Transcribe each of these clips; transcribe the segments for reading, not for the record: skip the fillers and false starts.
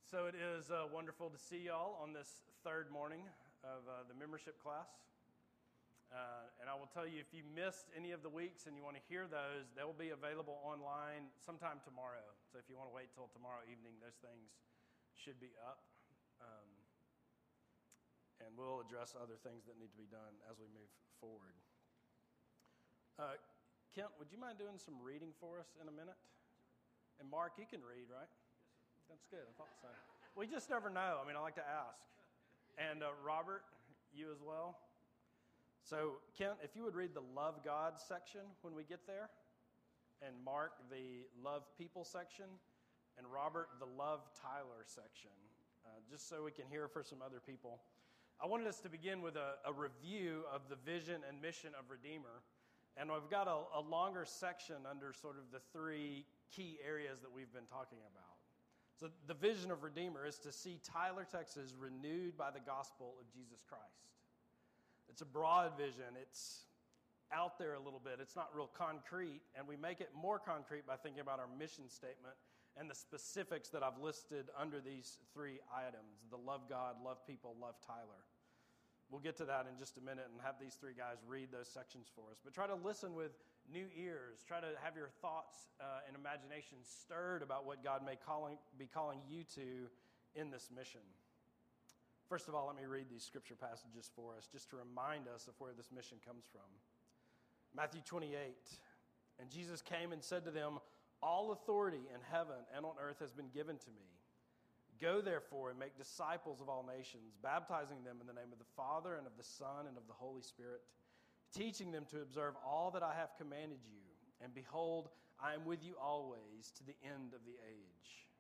So it is wonderful to see y'all on this third morning of the membership class. And I will tell you, if you missed any of the weeks and you want to hear those, they'll be available online sometime tomorrow. So if you want to wait till tomorrow evening, those things should be up. And we'll address other things that need to be done as we move forward. Kent, would you mind doing some reading for us in a minute? And Mark, you can read, right? That's good. I thought so. We just never know. I mean, I like to ask. And Robert, you as well. So, Kent, if you would read the Love God section when we get there, and Mark, the Love People section, and Robert, the Love Tyler section, just so we can hear for some other people. I wanted us to begin with a review of the vision and mission of Redeemer. And I've got a longer section under sort of the three key areas that we've been talking about. So the vision of Redeemer is to see Tyler, Texas renewed by the gospel of Jesus Christ. It's a broad vision. It's out there a little bit. It's not real concrete, and we make it more concrete by thinking about our mission statement and the specifics that I've listed under these three items: the love God, love people, love Tyler. We'll get to that in just a minute and have these three guys read those sections for us. But try to listen with new ears. Try to have your thoughts and imagination stirred about what God may be calling you to in this mission. First of all, let me read these scripture passages for us just to remind us of where this mission comes from. Matthew 28, and Jesus came and said to them, "All authority in heaven and on earth has been given to me. Go, therefore, and make disciples of all nations, baptizing them in the name of the Father and of the Son and of the Holy Spirit, teaching them to observe all that I have commanded you. And behold, I am with you always to the end of the age."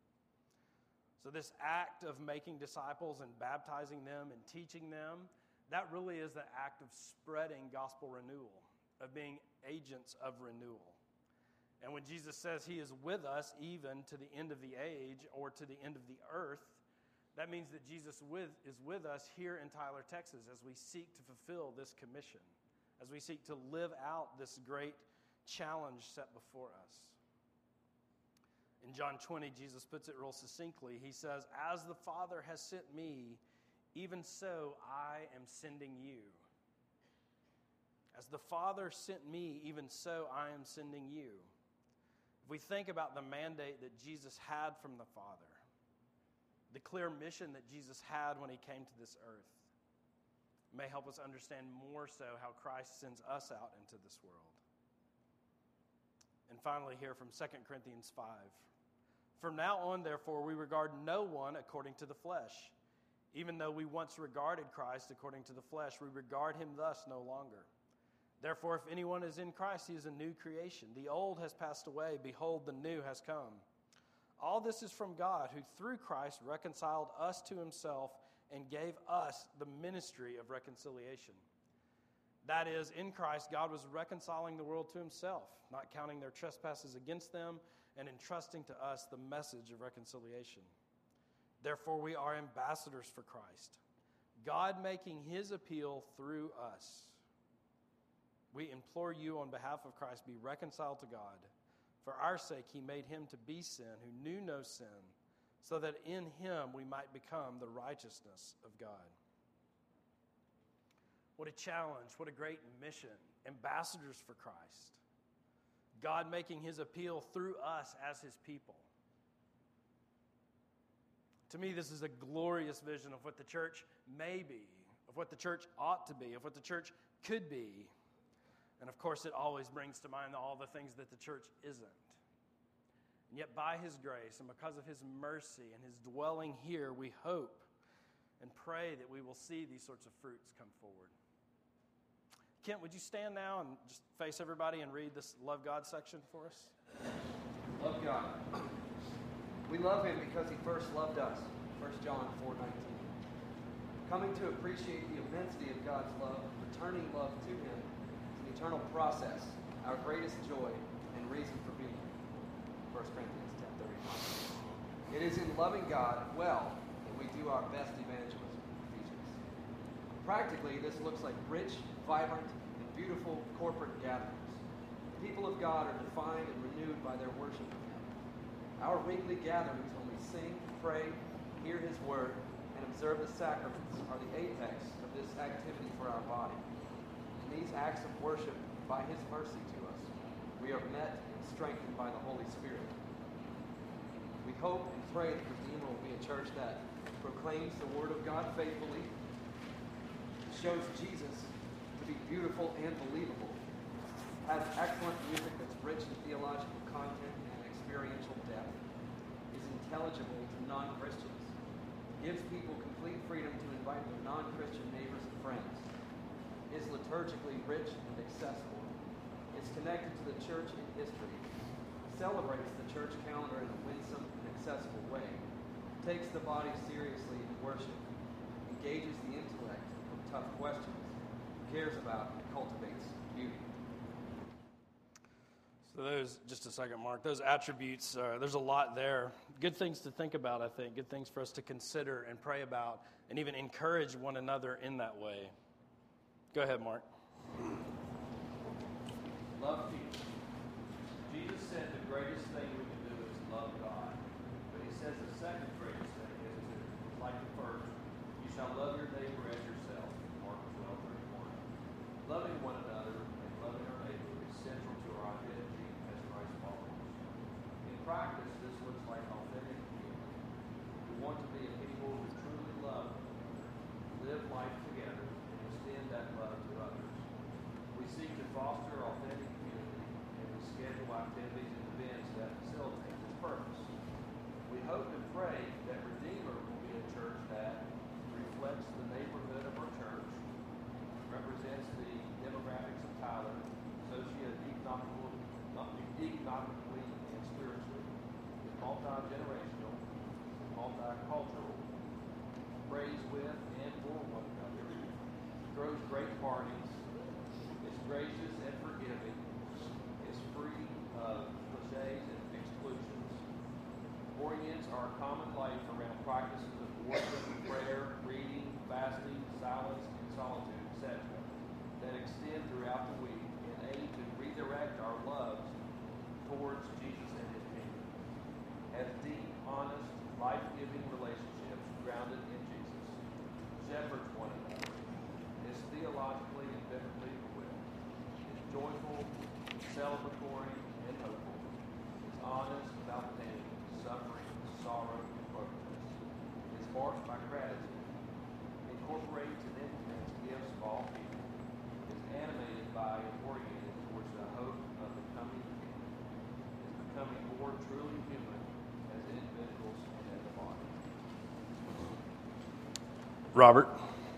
So this act of making disciples and baptizing them and teaching them, that really is the act of spreading gospel renewal, of being agents of renewal. And when Jesus says he is with us even to the end of the age or to the end of the earth, that means that Jesus is with us here in Tyler, Texas, as we seek to fulfill this commission, as we seek to live out this great challenge set before us. In John 20, Jesus puts it real succinctly. He says, "As the Father has sent me, even so I am sending you." As the Father sent me, even so I am sending you. If we think about the mandate that Jesus had from the Father, the clear mission that Jesus had when he came to this earth, it may help us understand more so how Christ sends us out into this world. And finally here from 2 Corinthians 5. "From now on, therefore, we regard no one according to the flesh. Even though we once regarded Christ according to the flesh, we regard him thus no longer. Therefore, if anyone is in Christ, he is a new creation. The old has passed away. Behold, the new has come. All this is from God, who through Christ reconciled us to himself and gave us the ministry of reconciliation." That is, in Christ, God was reconciling the world to himself, not counting their trespasses against them, and entrusting to us the message of reconciliation. Therefore, we are ambassadors for Christ, God making his appeal through us. We implore you on behalf of Christ, be reconciled to God. For our sake, he made him to be sin who knew no sin, so that in him we might become the righteousness of God. What a challenge, what a great mission. Ambassadors for Christ. God making his appeal through us as his people. To me, this is a glorious vision of what the church may be, of what the church ought to be, of what the church could be. And of course, it always brings to mind all the things that the church isn't. And yet by his grace and because of his mercy and his dwelling here, we hope and pray that we will see these sorts of fruits come forward. Kent, would you stand now and just face everybody and read this Love God section for us? Love God. We love him because he first loved us. 1 John 4:19. Coming to appreciate the immensity of God's love, returning love to him, eternal process, our greatest joy and reason for being. 1 Corinthians 10:31. It is in loving God well that we do our best evangelism. Ephesians. Practically, this looks like rich, vibrant, and beautiful corporate gatherings. The people of God are defined and renewed by their worship of him. Our weekly gatherings when we sing, pray, hear His Word, and observe the sacraments are the apex of this activity for our body. In these acts of worship, by His mercy to us, we are met and strengthened by the Holy Spirit. We hope and pray that Redeemer will be a church that proclaims the Word of God faithfully, shows Jesus to be beautiful and believable, has excellent music that's rich in theological content and experiential depth, is intelligible to non-Christians, gives people complete freedom to invite their non-Christian neighbors and friends, is liturgically rich and accessible, is connected to the church in history, celebrates the church calendar in a winsome and accessible way, takes the body seriously in worship, engages the intellect with tough questions, cares about and cultivates beauty. So those, just a second, Mark, those attributes, there's a lot there. Good things to think about, I think. Good things for us to consider and pray about and even encourage one another in that way. Go ahead, Mark. Love people. Jesus said the greatest thing we can do is love God. But he says the second greatest thing is to, like the first, you shall love your neighbor as yourself. Mark 12:31. Loving one another and loving our neighbor is central to our identity as Christ followers. In practice, this looks like authentic community. We want to be a people who truly love one another, live life together, and extend that love to others. We seek to foster authentic community, and we schedule activities and events that facilitate this purpose. We hope and pray that Redeemer will be a church that reflects the neighborhood of our church, represents the demographics of Tyler, socioeconomically and spiritually, is multi-generational, multicultural, prays with and for one another, throws great parties, is gracious and forgiving, is free of cliches and exclusions, orients our common life around practices of worship, prayer, reading, fasting, silence, and solitude, etc., that extend throughout the week and aim to redirect our loves towards Jesus and His kingdom. Has deep, honest, life-giving relationships grounded in Jesus. Shepherds one another. Is theologically and biblically equipped. Is joyful, celebratory, and hopeful. Is honest without pain, suffering, sorrow, and brokenness. Is marked by gratitude. Incorporates and implements gifts of all people. Is animated by and oriented towards the hope of the coming kingdom. Is becoming more truly human as individuals and as a body. Robert.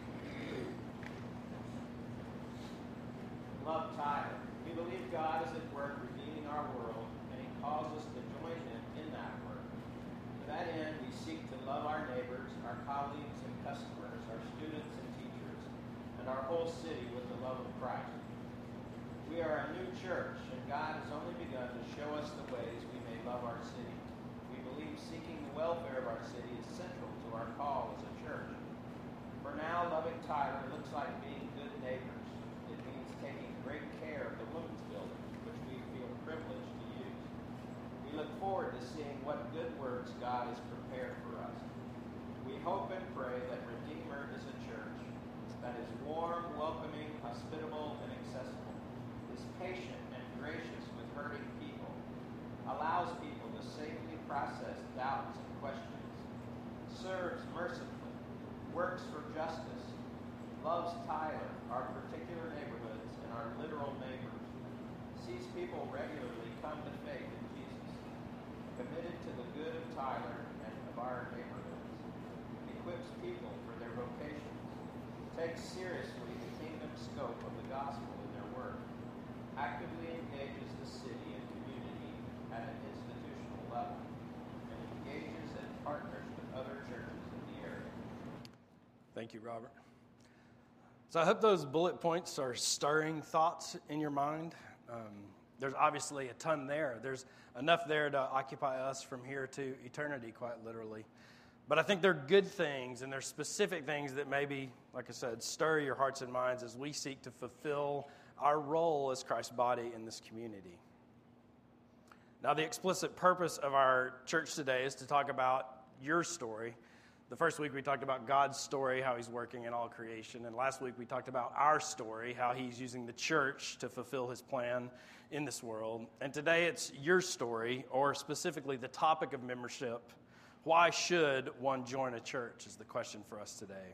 Love Tyler. We believe God is at work redeeming our world, and He calls us to join Him in that work. To that end, we seek to love our neighbors, our colleagues and customers, our students and teachers, and our whole city with the love of Christ. We are a new church, and God has only begun to show us the ways we may love our city. We believe seeking the welfare of our city is central to our call as a church. For now, loving Tyler looks like being good neighbors. It means taking great care of the women's building, which we feel privileged to use. We look forward to seeing what good works God has prepared for us. We hope and pray that Redeemer is a church that is warm, welcoming, hospitable, and accessible, is patient and gracious with hurting people, allows people to safely process doubts and questions, serves mercifully, works for justice, loves Tyler, our particular neighborhoods, and our literal neighbors, sees people regularly come to faith in Jesus, committed to the good of Tyler and of our neighborhoods, equips people for their vocations, takes seriously the kingdom scope of the gospel in their work, actively engages the city and community at an institutional level, and engages and partners with other churches in the area. Thank you, Robert. So I hope those bullet points are stirring thoughts in your mind. There's obviously a ton there. There's enough there to occupy us from here to eternity, quite literally. But I think they're good things, and they're specific things that maybe, like I said, stir your hearts and minds as we seek to fulfill our role as Christ's body in this community. Now, the explicit purpose of our church today is to talk about your story. The first week we talked about God's story, how he's working in all creation. And last week we talked about our story, how he's using the church to fulfill his plan in this world. And today it's your story, or specifically the topic of membership. Why should one join a church is the question for us today.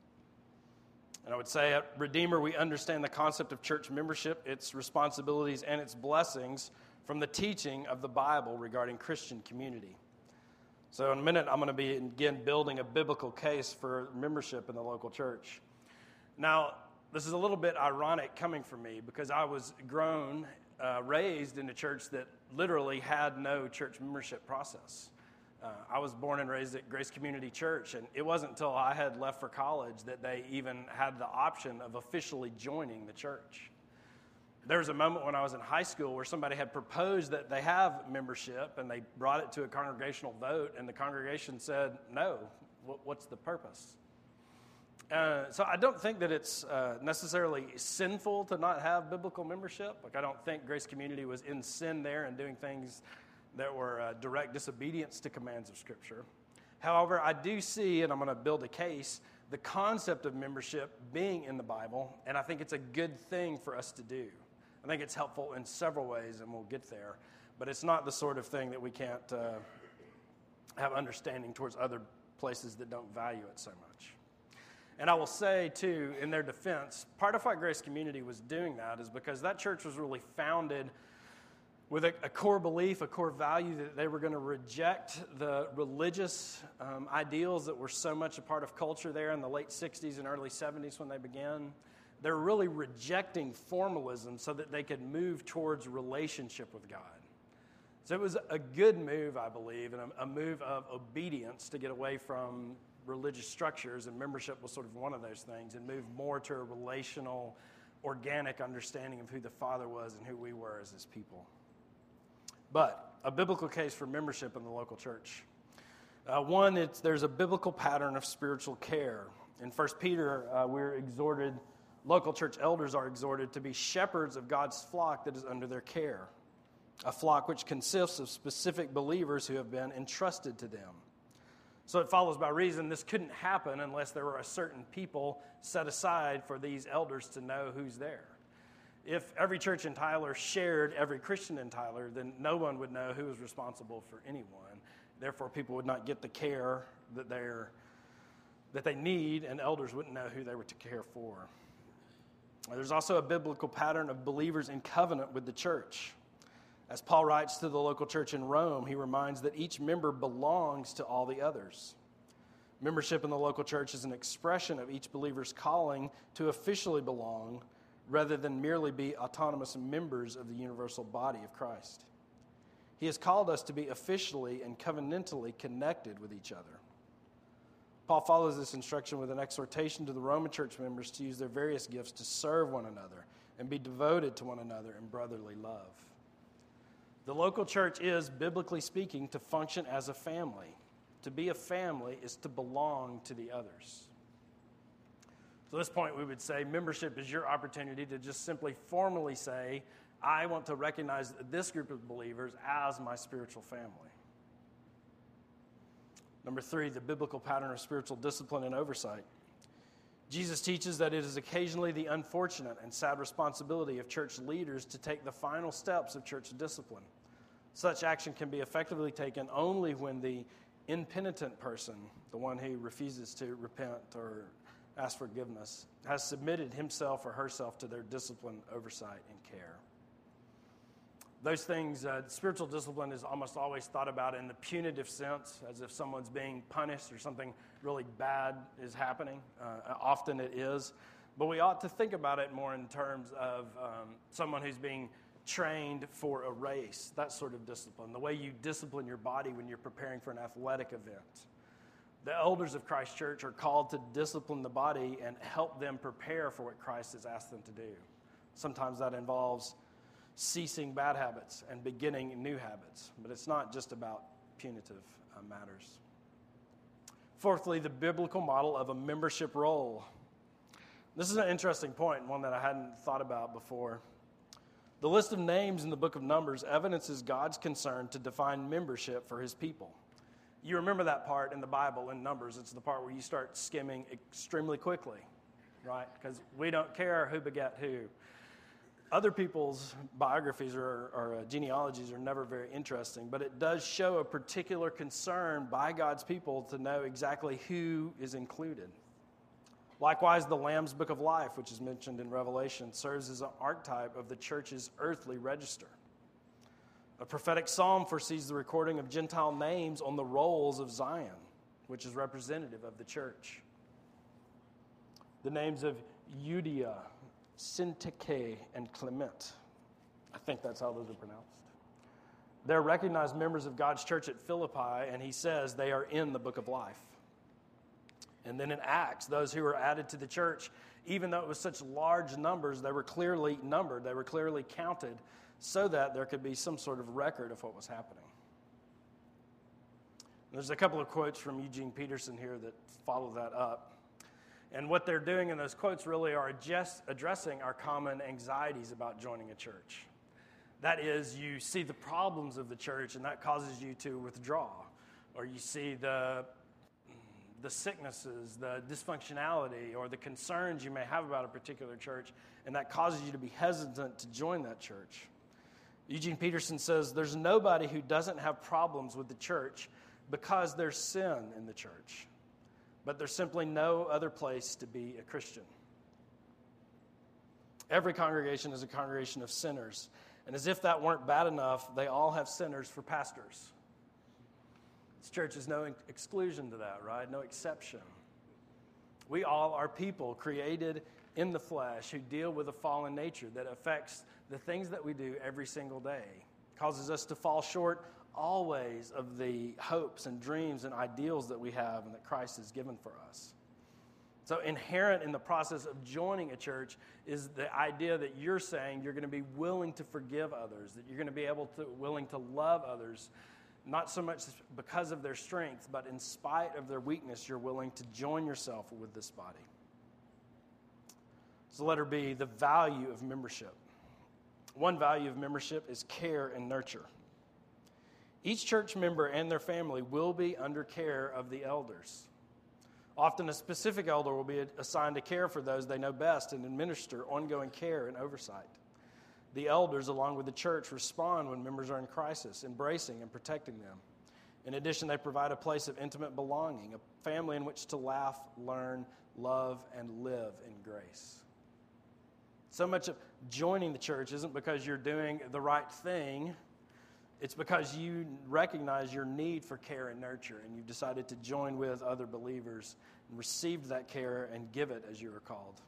And I would say at Redeemer, we understand the concept of church membership, its responsibilities, and its blessings from the teaching of the Bible regarding Christian community. So in a minute, I'm going to begin building a biblical case for membership in the local church. Now, this is a little bit ironic coming from me because I was raised in a church that literally had no church membership process. I was born and raised at Grace Community Church, and it wasn't until I had left for college that they even had the option of officially joining the church. There was a moment when I was in high school where somebody had proposed that they have membership, and they brought it to a congregational vote, and the congregation said, no, what's the purpose? So I don't think that it's necessarily sinful to not have biblical membership. Like, I don't think Grace Community was in sin there and doing things that were direct disobedience to commands of Scripture. However, I do see, and I'm going to build a case, the concept of membership being in the Bible, and I think it's a good thing for us to do. I think it's helpful in several ways, and we'll get there. But it's not the sort of thing that we can't have understanding towards other places that don't value it so much. And I will say, too, in their defense, part of why Grace Community was doing that is because that church was really founded with a core belief, a core value that they were going to reject the religious ideals that were so much a part of culture there in the late 60s and early 70s when they began. They're really rejecting formalism so that they could move towards relationship with God. So it was a good move, I believe, and a move of obedience to get away from religious structures, and membership was sort of one of those things, and move more to a relational, organic understanding of who the Father was and who we were as his people. But a biblical case for membership in the local church. One, there's a biblical pattern of spiritual care. In 1 Peter, local church elders are exhorted to be shepherds of God's flock that is under their care, a flock which consists of specific believers who have been entrusted to them. So it follows by reason this couldn't happen unless there were a certain people set aside for these elders to know who's there. If every church in Tyler shared every Christian in Tyler, then no one would know who was responsible for anyone. Therefore, people would not get the care that they need, and elders wouldn't know who they were to care for. There's also a biblical pattern of believers in covenant with the church. As Paul writes to the local church in Rome, he reminds that each member belongs to all the others. Membership in the local church is an expression of each believer's calling to officially belong rather than merely be autonomous members of the universal body of Christ. He has called us to be officially and covenantally connected with each other. Paul follows this instruction with an exhortation to the Roman church members to use their various gifts to serve one another and be devoted to one another in brotherly love. The local church is, biblically speaking, to function as a family. To be a family is to belong to the others. So at this point, we would say membership is your opportunity to just simply formally say, I want to recognize this group of believers as my spiritual family. Number 3, the biblical pattern of spiritual discipline and oversight. Jesus teaches that it is occasionally the unfortunate and sad responsibility of church leaders to take the final steps of church discipline. Such action can be effectively taken only when the impenitent person, the one who refuses to repent or ask forgiveness, has submitted himself or herself to their discipline, oversight, and care. Those things, spiritual discipline is almost always thought about in the punitive sense, as if someone's being punished or something really bad is happening. Often it is. But we ought to think about it more in terms of someone who's being trained for a race, that sort of discipline, the way you discipline your body when you're preparing for an athletic event. The elders of Christ Church are called to discipline the body and help them prepare for what Christ has asked them to do. Sometimes that involves ceasing bad habits and beginning new habits, but it's not just about punitive matters. Fourthly, the biblical model of a membership roll. This is an interesting point, one that I hadn't thought about before. The list of names in the book of Numbers evidences God's concern to define membership for his people. You remember that part in the Bible in Numbers. It's the part where you start skimming extremely quickly, right? Because we don't care who begat who. Other people's biographies or genealogies are never very interesting, but it does show a particular concern by God's people to know exactly who is included. Likewise, the Lamb's Book of Life, which is mentioned in Revelation, serves as an archetype of the church's earthly register. A prophetic psalm foresees the recording of Gentile names on the rolls of Zion, which is representative of the church. The names of Euodia, Syntyche, and Clement. I think that's how those are pronounced. They're recognized members of God's church at Philippi, and he says they are in the Book of Life. And then in Acts, those who were added to the church, even though it was such large numbers, they were clearly numbered, they were clearly counted, so that there could be some sort of record of what was happening. There's a couple of quotes from Eugene Peterson here that follow that up. And what they're doing in those quotes really are just addressing our common anxieties about joining a church. That is, you see the problems of the church, and that causes you to withdraw. Or you see the sicknesses, the dysfunctionality, or the concerns you may have about a particular church, and that causes you to be hesitant to join that church. Eugene Peterson says, there's nobody who doesn't have problems with the church because there's sin in the church. But there's simply no other place to be a Christian. Every congregation is a congregation of sinners. And as if that weren't bad enough, they all have sinners for pastors. This church is no exclusion to that, right? No exception. We all are people created in the flesh who deal with a fallen nature that affects the things that we do every single day. Causes us to fall short always of the hopes and dreams and ideals that we have and that Christ has given for us. So inherent in the process of joining a church is the idea that you're saying you're going to be willing to forgive others, that you're going to be willing to love others, not so much because of their strength, but in spite of their weakness, you're willing to join yourself with this body. So letter B, the value of membership. One value of membership is care and nurture. Each church member and their family will be under care of the elders. Often a specific elder will be assigned to care for those they know best and administer ongoing care and oversight. The elders, along with the church, respond when members are in crisis, embracing and protecting them. In addition, they provide a place of intimate belonging, a family in which to laugh, learn, love, and live in grace. So much of joining the church isn't because you're doing the right thing. It's because you recognize your need for care and nurture, and you've decided to join with other believers and receive that care and give it as you are called.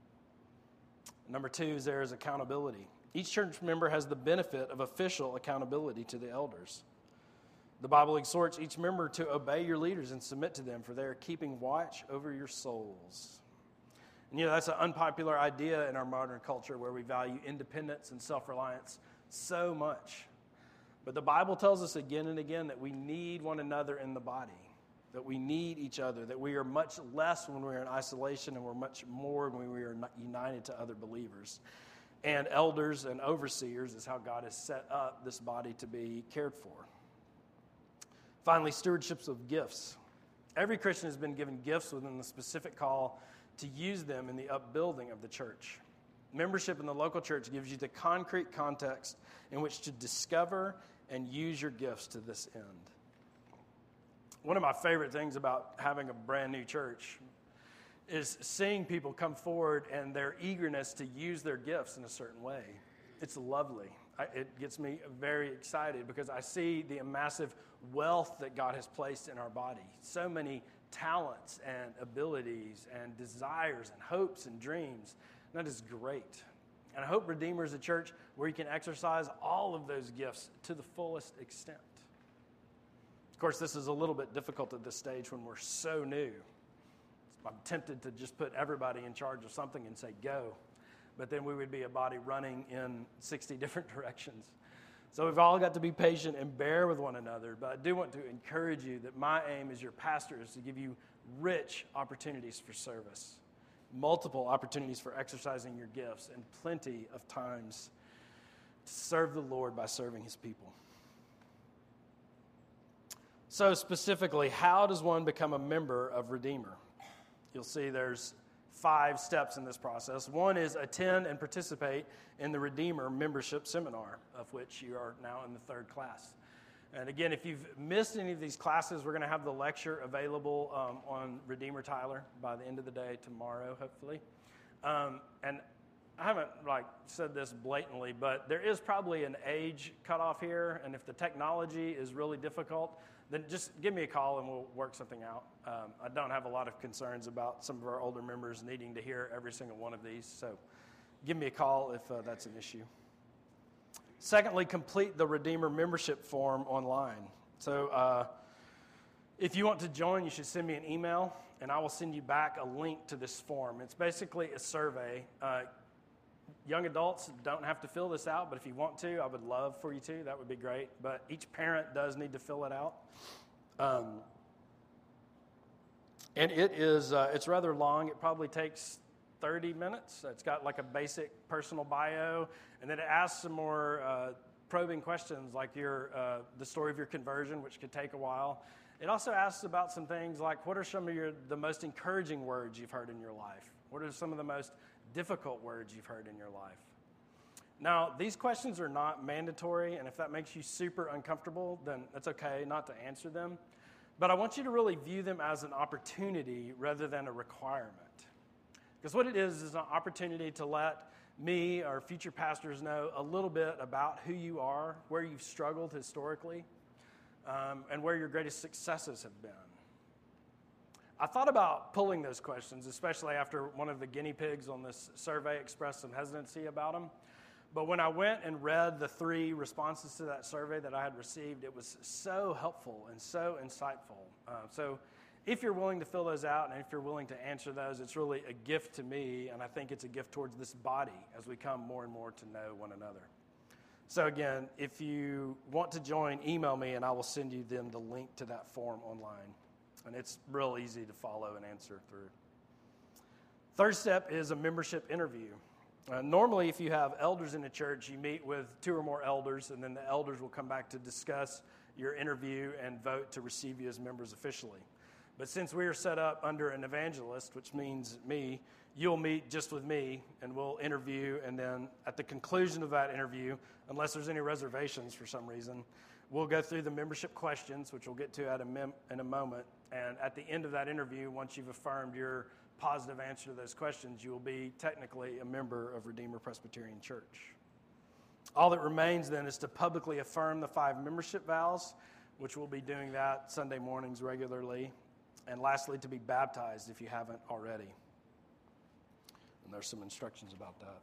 Number 2 is there is accountability. Each church member has the benefit of official accountability to the elders. The Bible exhorts each member to obey your leaders and submit to them, for they are keeping watch over your souls. And that's an unpopular idea in our modern culture where we value independence and self-reliance so much. But the Bible tells us again and again that we need one another in the body, that we need each other, that we are much less when we're in isolation and we're much more when we are united to other believers. And elders and overseers is how God has set up this body to be cared for. Finally, stewardships of gifts. Every Christian has been given gifts within the specific call to use them in the upbuilding of the church. Membership in the local church gives you the concrete context in which to discover and use your gifts to this end. One of my favorite things about having a brand new church is seeing people come forward and their eagerness to use their gifts in a certain way. It's lovely. It gets me very excited because I see the massive wealth that God has placed in our body. So many talents and abilities and desires and hopes and dreams. That is great. And I hope Redeemer is a church where you can exercise all of those gifts to the fullest extent. Of course, this is a little bit difficult at this stage when we're so new. I'm tempted to just put everybody in charge of something and say, go. But then we would be a body running in 60 different directions. So we've all got to be patient and bear with one another. But I do want to encourage you that my aim as your pastor is to give you rich opportunities for service, multiple opportunities for exercising your gifts, and plenty of times to serve the Lord by serving his people. So specifically, how does one become a member of Redeemer? You'll see there's 5 steps in this process. One is attend and participate in the Redeemer membership seminar, of which you are now in the 3rd class. And again, if you've missed any of these classes, we're going to have the lecture available on Redeemer Tyler by the end of the day tomorrow, hopefully. And I haven't said this blatantly, but there is probably an age cutoff here, and if the technology is really difficult, then just give me a call and we'll work something out. I don't have a lot of concerns about some of our older members needing to hear every single one of these, so give me a call if that's an issue. Secondly, complete the Redeemer membership form online. So if you want to join, you should send me an email, and I will send you back a link to this form. It's basically a survey. Young adults don't have to fill this out, but if you want to, I would love for you to. That would be great. But each parent does need to fill it out. And it's rather long. It probably takes 30 minutes. It's got like a basic personal bio, and then it asks some more probing questions like the story of your conversion, which could take a while. It also asks about some things like, what are some of the most encouraging words you've heard in your life? What are some of the most difficult words you've heard in your life? Now, these questions are not mandatory, and if that makes you super uncomfortable, then it's okay not to answer them. But I want you to really view them as an opportunity rather than a requirement. Because what it is an opportunity to let me or future pastors know a little bit about who you are, where you've struggled historically, and where your greatest successes have been. I thought about pulling those questions, especially after one of the guinea pigs on this survey expressed some hesitancy about them. But when I went and read the 3 responses to that survey that I had received, it was so helpful and so insightful. So if you're willing to fill those out and if you're willing to answer those, it's really a gift to me, and I think it's a gift towards this body as we come more and more to know one another. So again, if you want to join, email me, and I will send you then the link to that form online. And it's real easy to follow and answer through. Third step is a membership interview. Normally, if you have elders in a church, you meet with 2 or more elders, and then the elders will come back to discuss your interview and vote to receive you as members officially. But since we are set up under an evangelist, which means me, you'll meet just with me, and we'll interview, and then at the conclusion of that interview, unless there's any reservations for some reason, we'll go through the membership questions, which we'll get to in a moment. And at the end of that interview, once you've affirmed your positive answer to those questions, you will be technically a member of Redeemer Presbyterian Church. All that remains then is to publicly affirm the 5 membership vows, which we'll be doing that Sunday mornings regularly. And lastly, to be baptized if you haven't already. And there's some instructions about that.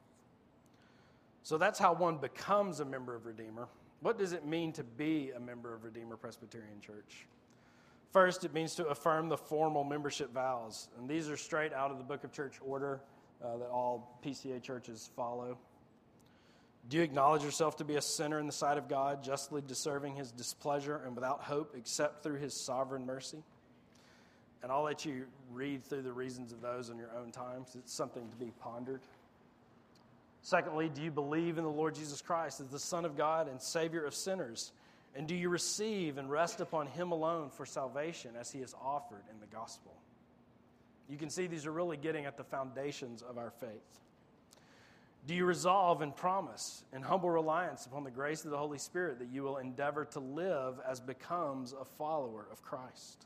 So that's how one becomes a member of Redeemer. What does it mean to be a member of Redeemer Presbyterian Church? First, it means to affirm the formal membership vows. And these are straight out of the Book of Church Order that all PCA churches follow. Do you acknowledge yourself to be a sinner in the sight of God, justly deserving his displeasure and without hope except through his sovereign mercy? And I'll let you read through the reasons of those on your own time, because it's something to be pondered. Secondly, do you believe in the Lord Jesus Christ as the Son of God and Savior of sinners? And do you receive and rest upon him alone for salvation as he is offered in the gospel? You can see these are really getting at the foundations of our faith. Do you resolve and promise in humble reliance upon the grace of the Holy Spirit that you will endeavor to live as becomes a follower of Christ?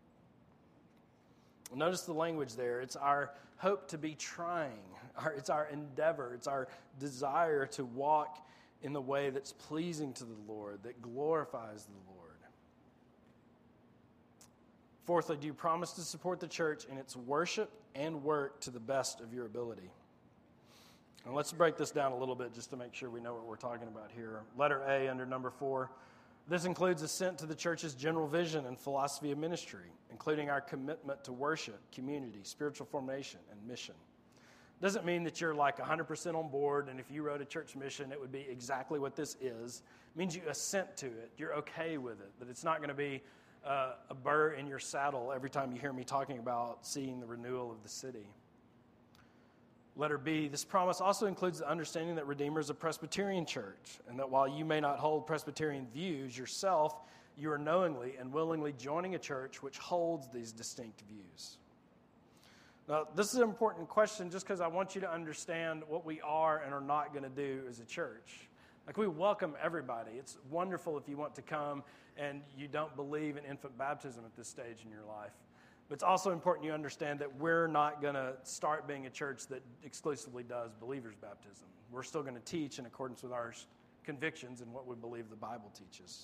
Notice the language there. It's our hope to be trying. It's our endeavor. It's our desire to walk in the way that's pleasing to the Lord, that glorifies the Lord. Fourthly, do you promise to support the church in its worship and work to the best of your ability? And let's break this down a little bit just to make sure we know what we're talking about here. Letter A under number 4. This includes assent to the church's general vision and philosophy of ministry, including our commitment to worship, community, spiritual formation, and mission. Doesn't mean that you're like 100% on board, and if you wrote a church mission, it would be exactly what this is. It means you assent to it. You're okay with it, that it's not going to be a burr in your saddle every time you hear me talking about seeing the renewal of the city. Letter B, this promise also includes the understanding that Redeemer is a Presbyterian church, and that while you may not hold Presbyterian views yourself, you are knowingly and willingly joining a church which holds these distinct views. Now, this is an important question just because I want you to understand what we are and are not going to do as a church. Like, we welcome everybody. It's wonderful if you want to come and you don't believe in infant baptism at this stage in your life. But it's also important you understand that we're not going to start being a church that exclusively does believers' baptism. We're still going to teach in accordance with our convictions and what we believe the Bible teaches.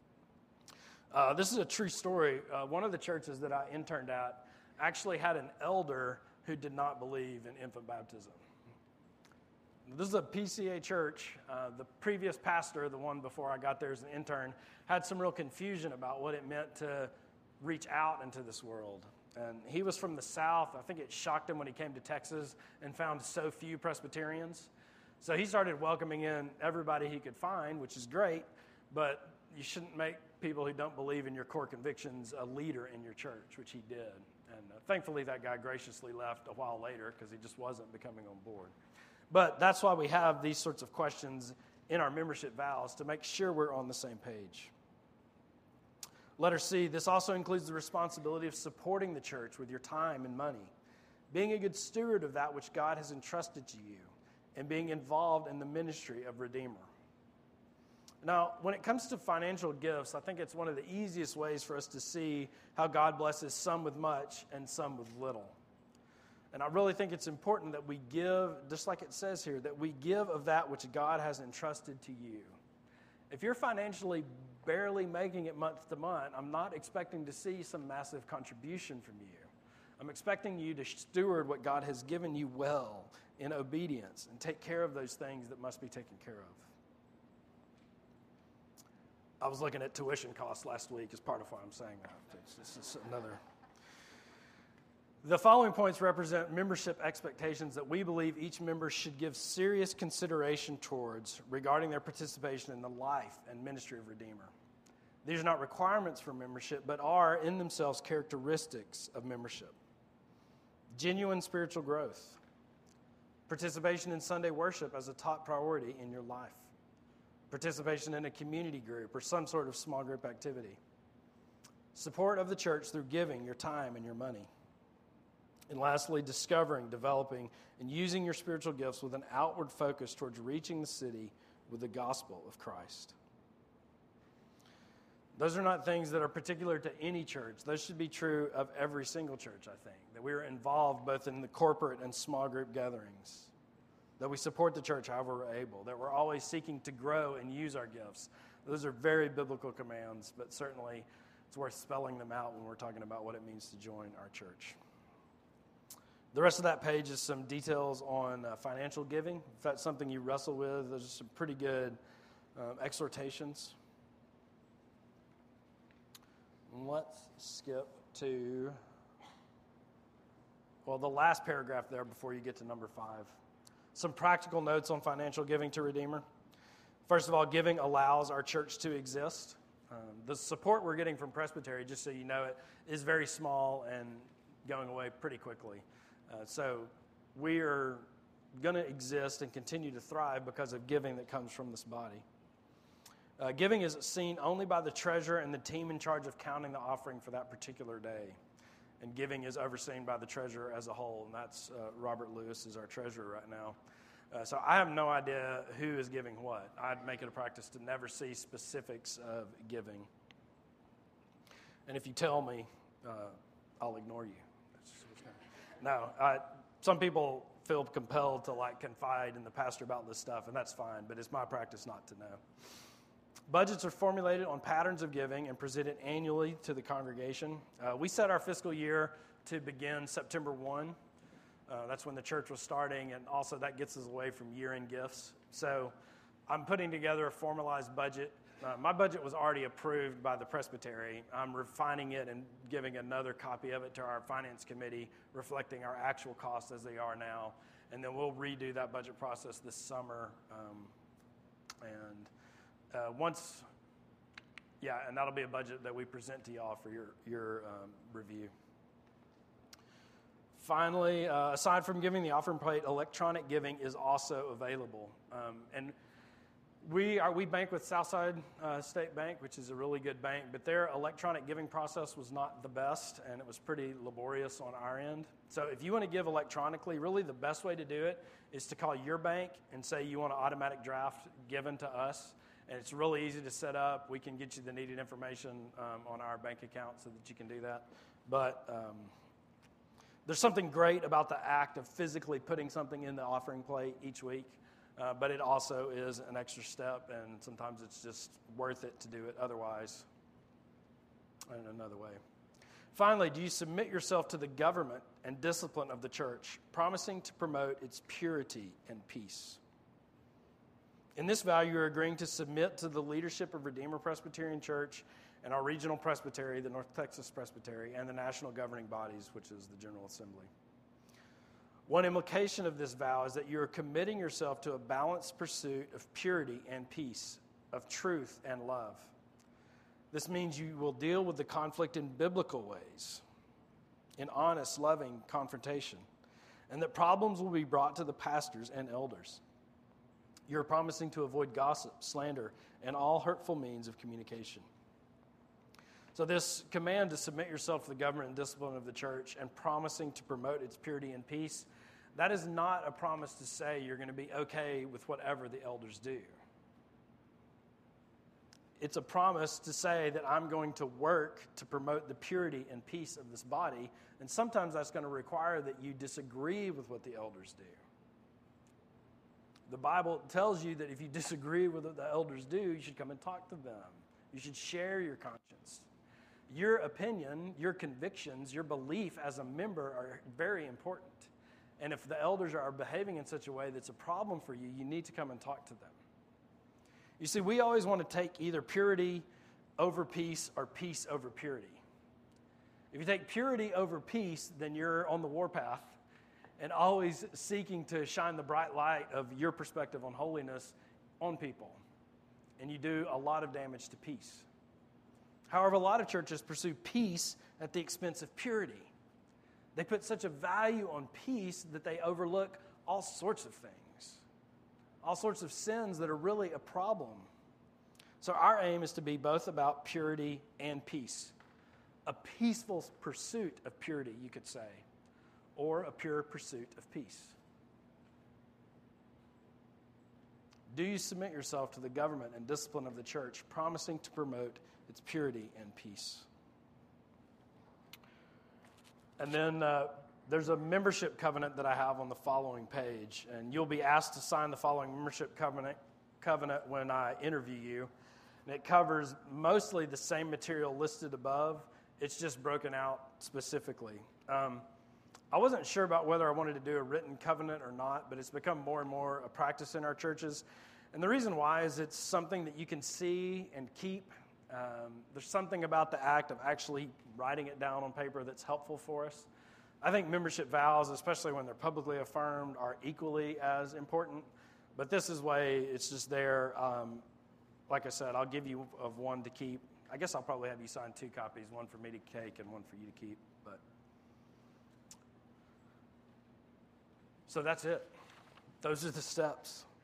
This is a true story. One of the churches that I interned at actually had an elder who did not believe in infant baptism. This is a PCA church. The previous pastor, the one before I got there as an intern, had some real confusion about what it meant to reach out into this world. And he was from the South. I think it shocked him when he came to Texas and found so few Presbyterians. So he started welcoming in everybody he could find, which is great, but you shouldn't make people who don't believe in your core convictions a leader in your church, which he did. And thankfully that guy graciously left a while later because he just wasn't becoming on board. But that's why we have these sorts of questions in our membership vows to make sure we're on the same page. Letter C, this also includes the responsibility of supporting the church with your time and money, being a good steward of that which God has entrusted to you, and being involved in the ministry of Redeemer. Now, when it comes to financial gifts, I think it's one of the easiest ways for us to see how God blesses some with much and some with little. And I really think it's important that we give, just like it says here, that we give of that which God has entrusted to you. If you're financially barely making it month to month, I'm not expecting to see some massive contribution from you. I'm expecting you to steward what God has given you well in obedience and take care of those things that must be taken care of. I was looking at tuition costs last week as part of why I'm saying that. This is another. The following points represent membership expectations that we believe each member should give serious consideration towards regarding their participation in the life and ministry of Redeemer. These are not requirements for membership, but are in themselves characteristics of membership. Genuine spiritual growth. Participation in Sunday worship as a top priority in your life. Participation in a community group or some sort of small group activity. Support of the church through giving your time and your money. And lastly, discovering, developing, and using your spiritual gifts with an outward focus towards reaching the city with the gospel of Christ. Those are not things that are particular to any church. Those should be true of every single church, I think. That we are involved both in the corporate and small group gatherings. That we support the church however we're able. That we're always seeking to grow and use our gifts. Those are very biblical commands, but certainly it's worth spelling them out when we're talking about what it means to join our church. The rest of that page is some details on financial giving. If that's something you wrestle with, those are some pretty good exhortations. Let's skip to, the last paragraph there before you get to number 5. Some practical notes on financial giving to Redeemer. First of all, giving allows our church to exist. The support we're getting from Presbytery, just so you know it, is very small and going away pretty quickly. So we are going to exist and continue to thrive because of giving that comes from this body. Giving is seen only by the treasurer and the team in charge of counting the offering for that particular day. And giving is overseen by the treasurer as a whole, and that's Robert Lewis is our treasurer right now. So I have no idea who is giving what. I'd make it a practice to never see specifics of giving. And if you tell me, I'll ignore you. No, some people feel compelled to confide in the pastor about this stuff, and that's fine, but it's my practice not to know. Budgets are formulated on patterns of giving and presented annually to the congregation. We set our fiscal year to begin September 1. That's when the church was starting, and also that gets us away from year-end gifts. So I'm putting together a formalized budget. My budget was already approved by the Presbytery. I'm refining it and giving another copy of it to our finance committee, reflecting our actual costs as they are now. And then we'll redo that budget process this summer. And that'll be a budget that we present to y'all for your review. Finally, aside from giving the offering plate, electronic giving is also available. And we bank with Southside State Bank, which is a really good bank, but their electronic giving process was not the best, and it was pretty laborious on our end. So if you want to give electronically, really the best way to do it is to call your bank and say you want an automatic draft given to us. And it's really easy to set up. We can get you the needed information on our bank account so that you can do that. But there's something great about the act of physically putting something in the offering plate each week. But it also is an extra step, and sometimes it's just worth it to do it otherwise in another way. Finally, do you submit yourself to the government and discipline of the church, promising to promote its purity and peace? In this vow, you are agreeing to submit to the leadership of Redeemer Presbyterian Church and our regional presbytery, the North Texas Presbytery, and the national governing bodies, which is the General Assembly. One implication of this vow is that you are committing yourself to a balanced pursuit of purity and peace, of truth and love. This means you will deal with the conflict in biblical ways, in honest, loving confrontation, and that problems will be brought to the pastors and elders. You're promising to avoid gossip, slander, and all hurtful means of communication. So this command to submit yourself to the government and discipline of the church and promising to promote its purity and peace, that is not a promise to say you're going to be okay with whatever the elders do. It's a promise to say that I'm going to work to promote the purity and peace of this body, and sometimes that's going to require that you disagree with what the elders do. The Bible tells you that if you disagree with what the elders do, you should come and talk to them. You should share your conscience. Your opinion, your convictions, your belief as a member are very important. And if the elders are behaving in such a way that's a problem for you, you need to come and talk to them. You see, we always want to take either purity over peace or peace over purity. If you take purity over peace, then you're on the warpath and always seeking to shine the bright light of your perspective on holiness on people. And you do a lot of damage to peace. However, a lot of churches pursue peace at the expense of purity. They put such a value on peace that they overlook all sorts of things, all sorts of sins that are really a problem. So our aim is to be both about purity and peace, a peaceful pursuit of purity, you could say, or a pure pursuit of peace. Do you submit yourself to the government and discipline of the church, promising to promote its purity and peace? And then there's a membership covenant that I have on the following page, and you'll be asked to sign the following membership covenant when I interview you. And it covers mostly the same material listed above. It's just broken out specifically. I wasn't sure about whether I wanted to do a written covenant or not, but it's become more and more a practice in our churches. And the reason why is it's something that you can see and keep. There's something about the act of actually writing it down on paper that's helpful for us. I think membership vows, especially when they're publicly affirmed, are equally as important. But this is way it's just there. Like I said, I'll give you of one to keep. I guess I'll probably have you sign 2 copies, one for me to take and one for you to keep. But so that's it. Those are the steps.